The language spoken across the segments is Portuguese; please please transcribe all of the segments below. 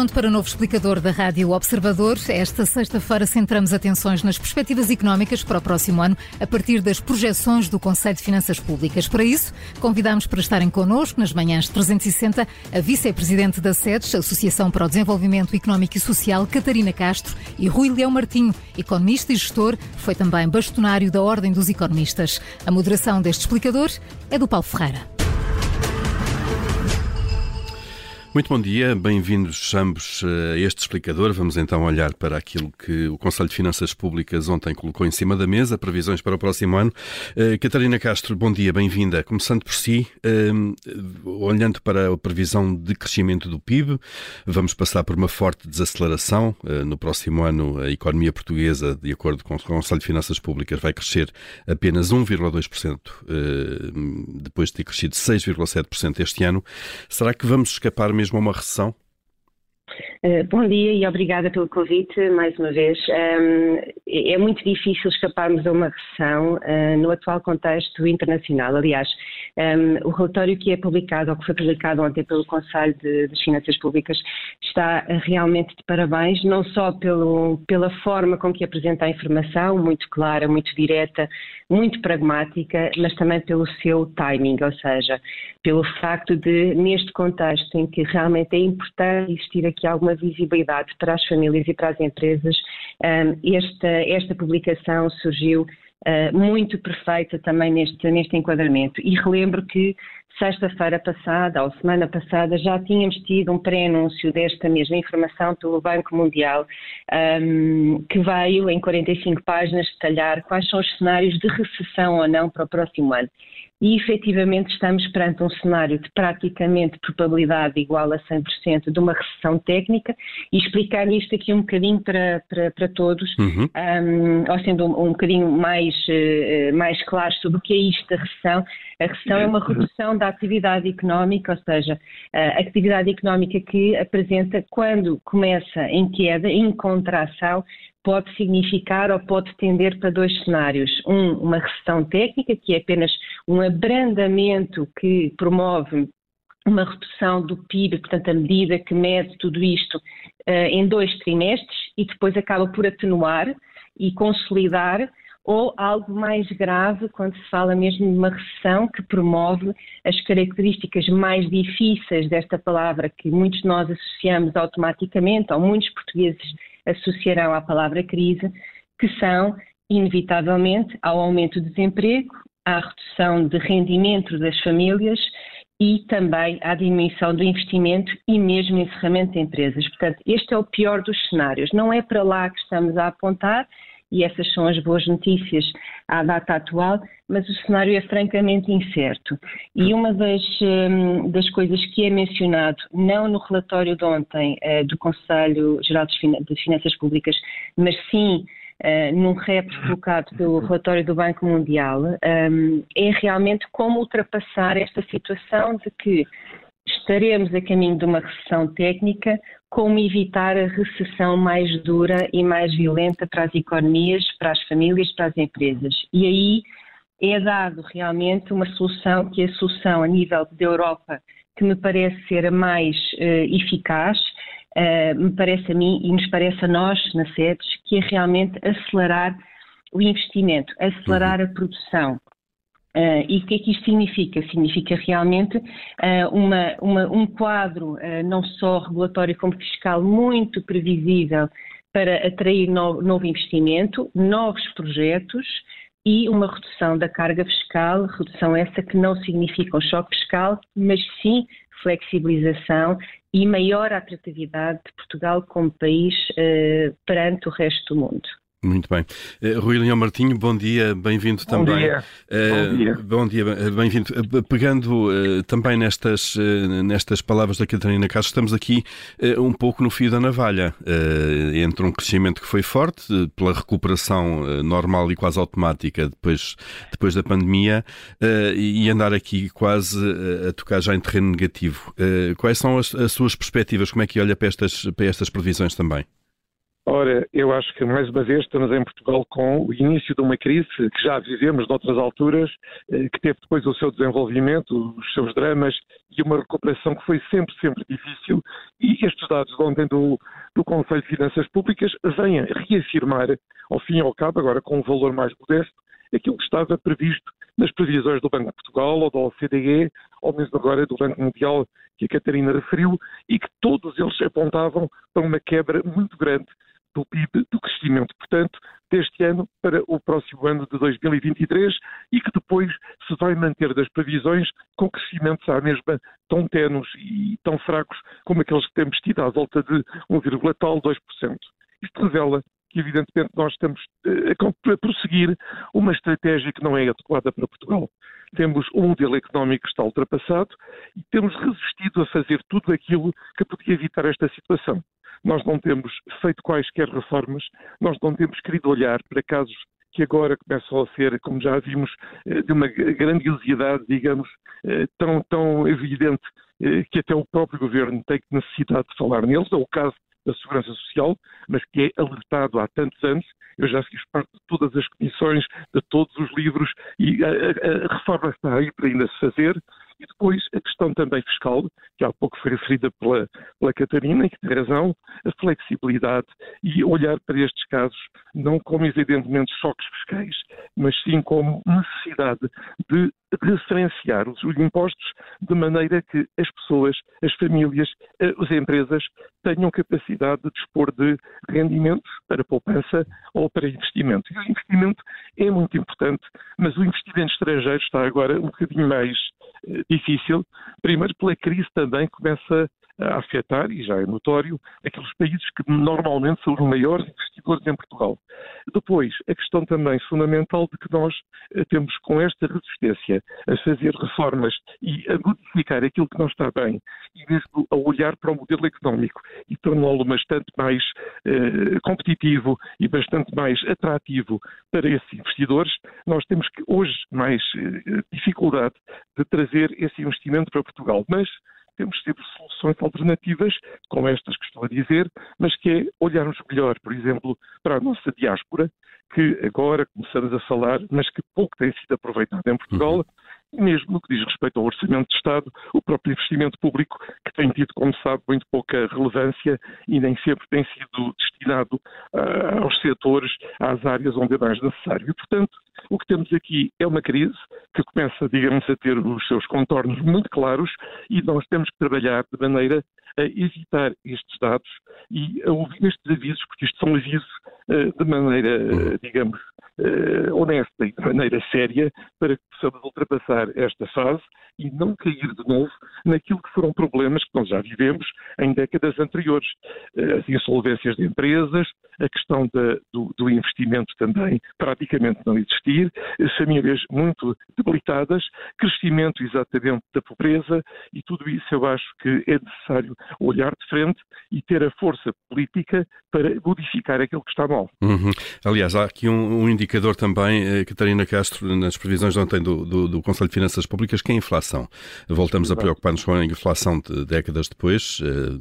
pronto para o novo explicador da Rádio Observador. Esta sexta-feira centramos atenções nas perspectivas económicas para o próximo ano, a partir das projeções do Conselho de Finanças Públicas. Para isso, convidamos para estarem connosco nas manhãs 360 a vice-presidente da SEDES, Associação para o Desenvolvimento Económico e Social, Catarina Castro, e Rui Leão Martinho, economista e gestor, foi também bastonário da Ordem dos Economistas. A moderação deste explicador é do Paulo Ferreira. Muito bom dia, bem-vindos ambos a este explicador. Vamos então olhar para aquilo que o Conselho de Finanças Públicas ontem colocou em cima da mesa, previsões para o próximo ano. Catarina Castro, bom dia, bem-vinda. Começando por si, olhando para a previsão de crescimento do PIB, vamos passar por uma forte desaceleração. No próximo ano, a economia portuguesa, de acordo com o Conselho de Finanças Públicas, vai crescer apenas 1,2%, depois de ter crescido 6,7% este ano. Será que vamos escapar mesmo a uma recessão? Bom dia e obrigada pelo convite mais uma vez. É muito difícil escaparmos a uma recessão no atual contexto internacional. Aliás, o relatório que é publicado, ou que foi publicado ontem pelo Conselho das Finanças Públicas, está realmente de parabéns, não só pela forma com que apresenta a informação, muito clara, muito direta, muito pragmática, mas também pelo seu timing, ou seja, pelo facto de, neste contexto em que realmente é importante existir aqui alguma visibilidade para as famílias e para as empresas, esta publicação surgiu muito perfeita também neste enquadramento. E relembro que sexta-feira passada, ou semana passada, já tínhamos tido um pré-anúncio desta mesma informação pelo Banco Mundial, que veio em 45 páginas detalhar quais são os cenários de recessão ou não para o próximo ano. E, efetivamente, estamos perante um cenário de praticamente probabilidade igual a 100% de uma recessão técnica, e explicar isto aqui um bocadinho para todos, ou sendo um bocadinho mais claro sobre o que é isto da recessão. A recessão é uma redução da atividade económica, ou seja, a atividade económica que apresenta quando começa em queda, em contração, pode significar ou pode tender para dois cenários. Uma recessão técnica, que é apenas um abrandamento que promove uma redução do PIB, portanto a medida que mede tudo isto em 2 trimestres e depois acaba por atenuar e consolidar, ou algo mais grave quando se fala mesmo de uma recessão que promove as características mais difíceis desta palavra que muitos de nós associamos automaticamente, ou muitos portugueses associarão à palavra crise, que são, inevitavelmente, ao aumento do desemprego, à redução de rendimento das famílias e também à diminuição do investimento e mesmo encerramento de empresas. Portanto, este é o pior dos cenários. Não é para lá que estamos a apontar, e essas são as boas notícias à data atual, mas o cenário é francamente incerto. E uma das coisas que é mencionado, não no relatório de ontem do Conselho Geral de Finanças Públicas, mas sim num repto colocado pelo relatório do Banco Mundial, é realmente como ultrapassar esta situação de que estaremos a caminho de uma recessão técnica, como evitar a recessão mais dura e mais violenta para as economias, para as famílias, para as empresas. E aí é dado realmente uma solução, que é a solução a nível da Europa, que me parece ser a mais eficaz, me parece a mim e nos parece a nós, na SEDES, que é realmente acelerar o investimento, acelerar a produção. E o que é que isto significa? Significa realmente um quadro não só regulatório como fiscal muito previsível para atrair novo investimento, novos projetos e uma redução da carga fiscal, redução essa que não significa um choque fiscal, mas sim flexibilização e maior atratividade de Portugal como país perante o resto do mundo. Muito bem. Rui Leão Martinho, bom dia, bem-vindo também. Bom dia. Bom dia, bem-vindo. Pegando também nestas palavras da Catarina Castro, estamos aqui um pouco no fio da navalha, entre um crescimento que foi forte, pela recuperação normal e quase automática depois da pandemia, e andar aqui quase a tocar já em terreno negativo. Quais são as suas perspectivas? Como é que olha para estas previsões também? Ora, eu acho que mais uma vez estamos em Portugal com o início de uma crise que já vivemos noutras alturas, que teve depois o seu desenvolvimento, os seus dramas e uma recuperação que foi sempre difícil, e estes dados de ontem do Conselho de Finanças Públicas vêm reafirmar, ao fim e ao cabo, agora com um valor mais modesto, aquilo que estava previsto nas previsões do Banco de Portugal ou da OCDE, ou mesmo agora do Banco Mundial, que a Catarina referiu, e que todos eles apontavam para uma quebra muito grande do PIB, do crescimento, portanto, deste ano para o próximo ano de 2023, e que depois se vai manter das previsões com crescimentos à mesma tão tenues e tão fracos como aqueles que temos tido, à volta de 2%. Isto revela que, evidentemente, nós estamos a prosseguir uma estratégia que não é adequada para Portugal. Temos um modelo económico que está ultrapassado e temos resistido a fazer tudo aquilo que podia evitar esta situação. Nós não temos feito quaisquer reformas, nós não temos querido olhar para casos que agora começam a ser, como já vimos, de uma grandiosidade, digamos, tão evidente que até o próprio Governo tem necessidade de falar neles. É o caso da Segurança Social, mas que é alertado há tantos anos. Eu já fiz parte de todas as comissões, de todos os livros, e a reforma está aí para ainda se fazer. E depois a questão também fiscal, que há pouco foi referida pela Catarina, e que tem razão, a flexibilidade e olhar para estes casos não como evidentemente choques fiscais, mas sim como necessidade de referenciar os impostos de maneira que as pessoas, as famílias, as empresas tenham capacidade de dispor de rendimentos para poupança ou para investimento. E o investimento é muito importante, mas o investimento estrangeiro está agora um bocadinho mais difícil, primeiro pela crise também começa a afetar, e já é notório, aqueles países que normalmente são os maiores investidores em Portugal. Depois, a questão também fundamental de que nós temos com esta resistência a fazer reformas e a modificar aquilo que não está bem, e mesmo a olhar para o modelo económico e torná-lo bastante mais competitivo e bastante mais atrativo para esses investidores, nós temos que hoje mais dificuldade de trazer esse investimento para Portugal. Mas temos sempre soluções alternativas, como estas que estou a dizer, mas que é olharmos melhor, por exemplo, para a nossa diáspora, que agora começamos a falar, mas que pouco tem sido aproveitado em Portugal, e mesmo no que diz respeito ao orçamento de Estado, o próprio investimento público, que tem tido, como sabe, muito pouca relevância e nem sempre tem sido destinado aos setores, às áreas onde é mais necessário. E, portanto, o que temos aqui é uma crise que começa, digamos, a ter os seus contornos muito claros, e nós temos que trabalhar de maneira a evitar estes dados e a ouvir estes avisos, porque isto são avisos de maneira, digamos, honesta e de maneira séria, para que possamos ultrapassar esta fase e não cair de novo naquilo que foram problemas que nós já vivemos em décadas anteriores. As insolvências de empresas, a questão do investimento também praticamente não existir, famílias muito debilitadas, crescimento exatamente da pobreza, e tudo isso eu acho que é necessário olhar de frente e ter a força política para modificar aquilo que está mal. Aliás, há aqui um indicador também, Catarina Castro, nas previsões de ontem do Conselho de Finanças Públicas, que é a inflação. Voltamos a preocupar-nos com a inflação de décadas depois,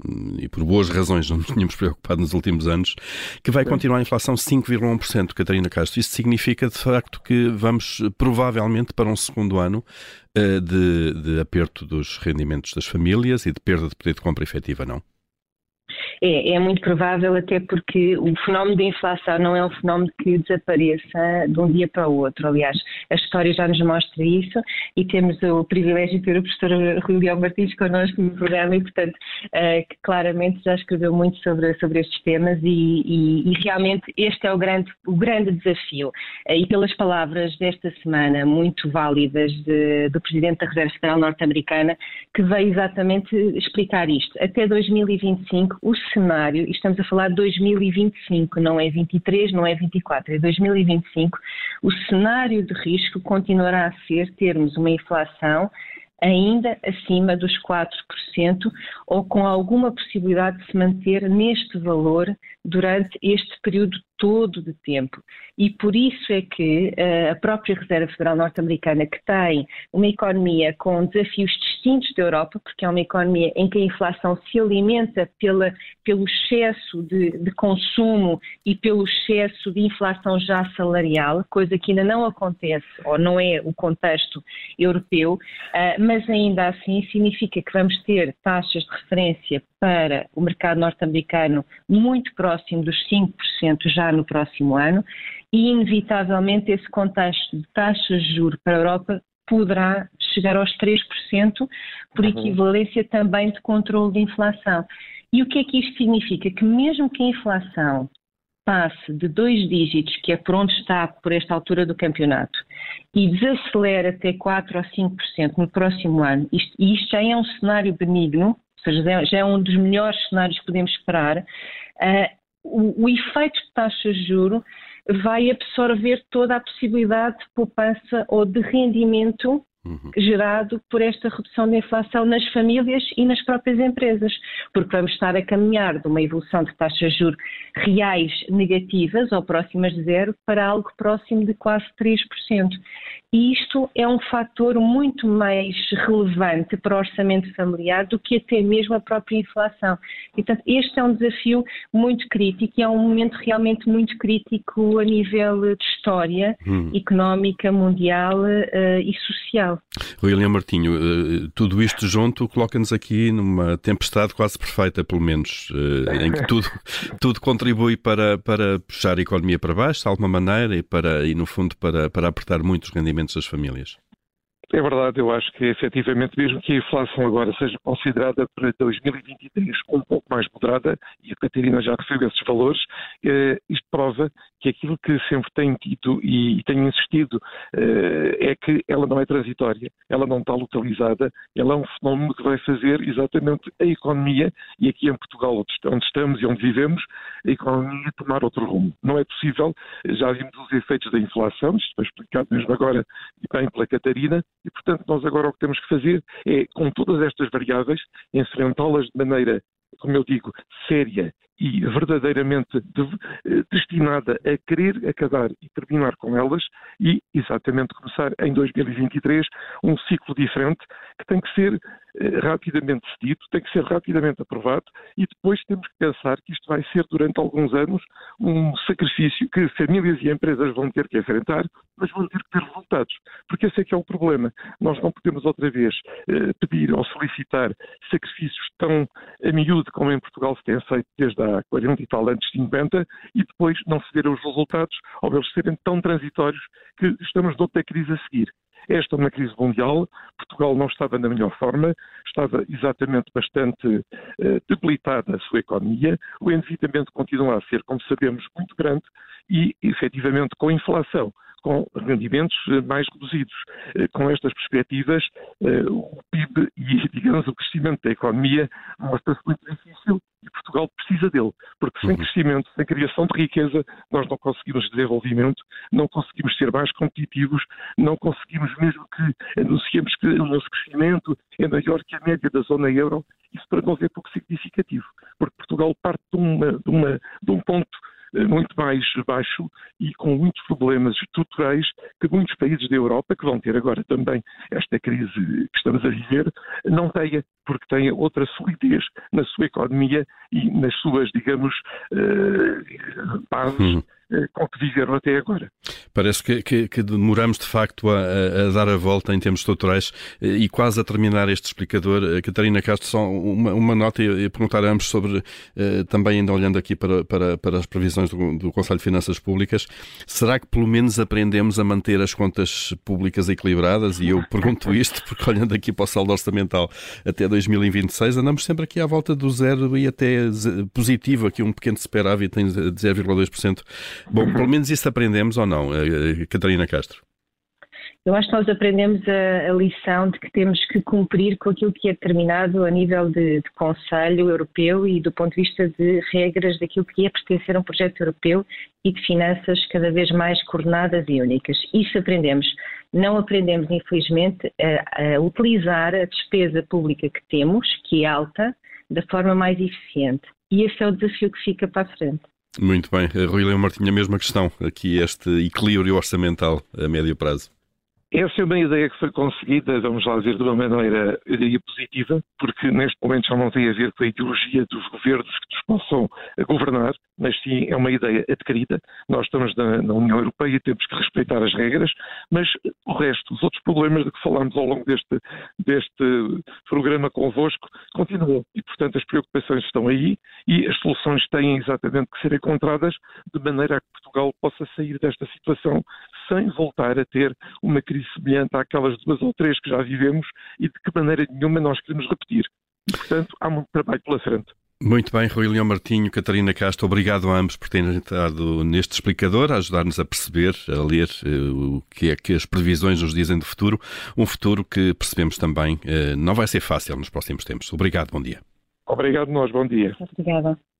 e por boas razões não nos tínhamos preocupado nos últimos anos, que vai continuar a inflação 5,1%, Catarina Castro. Isso significa, de facto, que vamos provavelmente para um segundo ano de aperto dos rendimentos das famílias e de perda de poder de compra efetiva, não? É muito provável, até porque o fenómeno da inflação não é um fenómeno que desapareça de um dia para o outro. Aliás, a história já nos mostra isso, e temos o privilégio de ter o professor Rui Leão Martins connosco no programa, e, portanto, que claramente já escreveu muito sobre estes temas, e realmente este é o grande desafio. E pelas palavras desta semana, muito válidas, do Presidente da Reserva Federal norte-americana, que veio exatamente explicar isto. Até 2025, o cenário, e estamos a falar de 2025, não é 23, não é 24, é 2025, o cenário de risco continuará a ser termos uma inflação ainda acima dos 4%, ou com alguma possibilidade de se manter neste valor durante este período todo de tempo. E por isso é que a própria Reserva Federal norte-americana, que tem uma economia com desafios distintos da Europa, porque é uma economia em que a inflação se alimenta pelo excesso de consumo e pelo excesso de inflação já salarial, coisa que ainda não acontece, ou não é o contexto europeu, mas ainda assim significa que vamos ter taxas de referência para o mercado norte-americano muito próximo dos 5% já no próximo ano e, inevitavelmente, esse contexto de taxas de juros para a Europa poderá chegar aos 3%, por equivalência também de controle de inflação. E o que é que isto significa? Que mesmo que a inflação passe de 2 dígitos, que é por onde está por esta altura do campeonato, e desacelera até 4% ou 5% no próximo ano, isto já é um cenário benigno, ou seja, já é um dos melhores cenários que podemos esperar, o efeito de taxas de juros vai absorver toda a possibilidade de poupança ou de rendimento gerado por esta redução da inflação nas famílias e nas próprias empresas, porque vamos estar a caminhar de uma evolução de taxas de juros reais negativas ou próximas de zero para algo próximo de quase 3%. E isto é um fator muito mais relevante para o orçamento familiar do que até mesmo a própria inflação. E, portanto, este é um desafio muito crítico e é um momento realmente muito crítico a nível de história económica, mundial e social. William Martinho, tudo isto junto coloca-nos aqui numa tempestade quase perfeita, pelo menos, em que tudo contribui para puxar a economia para baixo, de alguma maneira, e no fundo, para apertar muito os rendimentos das famílias. É verdade, eu acho que efetivamente, mesmo que a inflação agora seja considerada para 2023 um pouco mais moderada, e a Catarina já referiu esses valores, isto prova que aquilo que sempre tem tido e tem insistido é que ela não é transitória, ela não está localizada, ela é um fenómeno que vai fazer exatamente a economia, e aqui em Portugal, onde estamos e onde vivemos, a economia tomar outro rumo. Não é possível, já vimos os efeitos da inflação, isto foi explicado mesmo agora e bem pela Catarina, e, portanto, nós agora o que temos que fazer é, com todas estas variáveis, enfrentá-las de maneira, como eu digo, séria e verdadeiramente destinada a querer acabar e terminar com elas e, exatamente, começar em 2023 um ciclo diferente que tem que ser rapidamente decidido, tem que ser rapidamente aprovado e depois temos que pensar que isto vai ser, durante alguns anos, um sacrifício que famílias e empresas vão ter que enfrentar, mas vão ter que ter resultados. Porque esse é que é o problema. Nós não podemos outra vez pedir ou solicitar sacrifícios tão a miúdo como em Portugal se tem feito desde há 40 e tal anos, 50, e depois não se verem os resultados, ou eles serem tão transitórios que estamos noutra crise a seguir. Esta é uma crise mundial, Portugal não estava na melhor forma, estava exatamente bastante debilitada a sua economia, o endividamento continua a ser, como sabemos, muito grande e, efetivamente, com inflação, com rendimentos mais reduzidos. Com estas perspectivas, o PIB e, digamos, o crescimento da economia mostra-se muito difícil e Portugal precisa dele, porque sem crescimento, sem criação de riqueza, nós não conseguimos desenvolvimento, não conseguimos ser mais competitivos, não conseguimos, mesmo que anunciemos que o nosso crescimento é maior que a média da zona euro, isso para nós é pouco significativo, porque Portugal parte de um ponto muito mais baixo e com muitos problemas estruturais que muitos países da Europa, que vão ter agora também esta crise que estamos a viver, não têm, porque têm outra solidez na sua economia e nas suas, digamos, bases com que viveram até agora. Parece que demoramos, de facto, a dar a volta em termos estruturais e quase a terminar este explicador. Catarina Castro, só uma nota e perguntar a ambos sobre, também ainda olhando aqui para as previsões do Conselho de Finanças Públicas, será que pelo menos aprendemos a manter as contas públicas equilibradas? E eu pergunto isto porque, olhando aqui para o saldo orçamental até 2026, andamos sempre aqui à volta do zero e até positivo, aqui um pequeno superávit de 0,2%. Bom, pelo menos isso aprendemos ou não, Catarina Castro? Eu acho que nós aprendemos a lição de que temos que cumprir com aquilo que é determinado a nível de Conselho Europeu e do ponto de vista de regras daquilo que é pertencer a um projeto europeu e de finanças cada vez mais coordenadas e únicas. Isso aprendemos. Não aprendemos, infelizmente, a utilizar a despesa pública que temos, que é alta, da forma mais eficiente. E esse é o desafio que fica para a frente. Muito bem. Rui Leão Martinho, a mesma questão. Aqui este equilíbrio orçamental a médio prazo. Essa é uma ideia que foi conseguida, vamos lá dizer, de uma maneira, eu diria, positiva, porque neste momento já não tem a ver com a ideologia dos governos que nos possam governar, mas sim é uma ideia adquirida. Nós estamos na União Europeia e temos que respeitar as regras, mas o resto, os outros problemas de que falámos ao longo deste programa convosco, continuam. E, portanto, as preocupações estão aí e as soluções têm exatamente que ser encontradas de maneira a que Portugal possa sair desta situação sem voltar a ter uma crise semelhante àquelas 2 ou 3 que já vivemos e de que maneira nenhuma nós queremos repetir. E, portanto, há muito trabalho pela frente. Muito bem, Rui Leão Martinho, Catarina Castro, obrigado a ambos por terem estado neste explicador, a ajudar-nos a perceber, a ler o que é que as previsões nos dizem do futuro, um futuro que percebemos também não vai ser fácil nos próximos tempos. Obrigado, bom dia. Obrigado nós, bom dia. Obrigada.